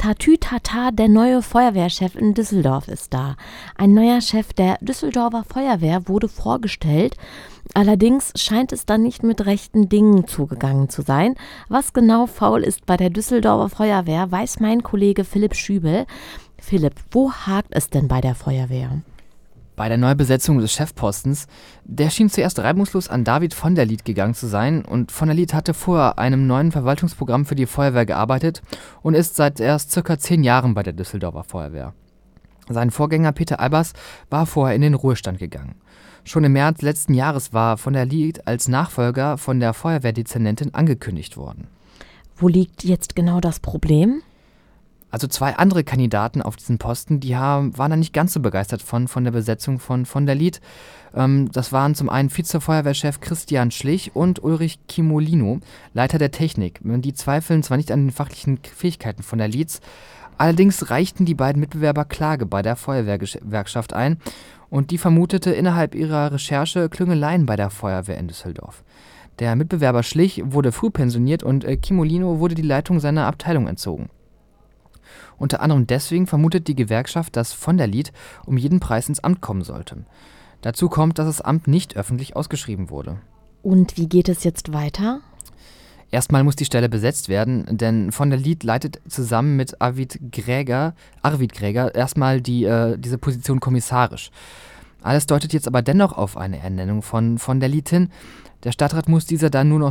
Tatütata, der neue Feuerwehrchef in Düsseldorf ist da. Ein neuer Chef der Düsseldorfer Feuerwehr wurde vorgestellt. Allerdings scheint es dann nicht mit rechten Dingen zugegangen zu sein. Was genau faul ist bei der Düsseldorfer Feuerwehr, weiß mein Kollege Philipp Schübel. Philipp, wo hakt es denn bei der Feuerwehr? Bei der Neubesetzung des Chefpostens, der schien zuerst reibungslos an David von der Lied gegangen zu sein, und von der Lied hatte vor einem neuen Verwaltungsprogramm für die Feuerwehr gearbeitet und ist seit erst ca. 10 Jahren bei der Düsseldorfer Feuerwehr. Sein Vorgänger Peter Albers war vorher in den Ruhestand gegangen. Schon im März letzten Jahres war von der Lied als Nachfolger von der Feuerwehrdezernentin angekündigt worden. Wo liegt jetzt genau das Problem? Also 2 andere Kandidaten auf diesen Posten, waren da nicht ganz so begeistert von der Besetzung von der Lied. Das waren zum einen Vizefeuerwehrchef Christian Schlich und Ulrich Kimolino, Leiter der Technik. Die zweifeln zwar nicht an den fachlichen Fähigkeiten von der Lied, allerdings reichten die beiden Mitbewerber Klage bei der Feuerwehrgewerkschaft ein, und die vermutete innerhalb ihrer Recherche Klüngeleien bei der Feuerwehr in Düsseldorf. Der Mitbewerber Schlich wurde früh pensioniert und Kimolino wurde die Leitung seiner Abteilung entzogen. Unter anderem deswegen vermutet die Gewerkschaft, dass von der Lied um jeden Preis ins Amt kommen sollte. Dazu kommt, dass das Amt nicht öffentlich ausgeschrieben wurde. Und wie geht es jetzt weiter? Erstmal muss die Stelle besetzt werden, denn von der Lied leitet zusammen mit Arvid Gräger erstmal diese Position kommissarisch. Alles deutet jetzt aber dennoch auf eine Ernennung von der Lied hin. Der Stadtrat muss diesen dann nur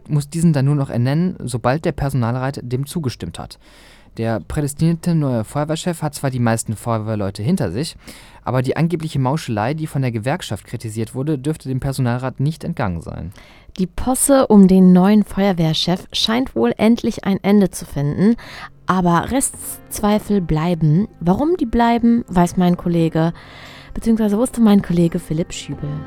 noch ernennen, sobald der Personalrat dem zugestimmt hat. Der prädestinierte neue Feuerwehrchef hat zwar die meisten Feuerwehrleute hinter sich, aber die angebliche Mauschelei, die von der Gewerkschaft kritisiert wurde, dürfte dem Personalrat nicht entgangen sein. Die Posse um den neuen Feuerwehrchef scheint wohl endlich ein Ende zu finden, aber Restzweifel bleiben. Warum die bleiben, weiß mein Kollege, beziehungsweise wusste mein Kollege Philipp Schübel.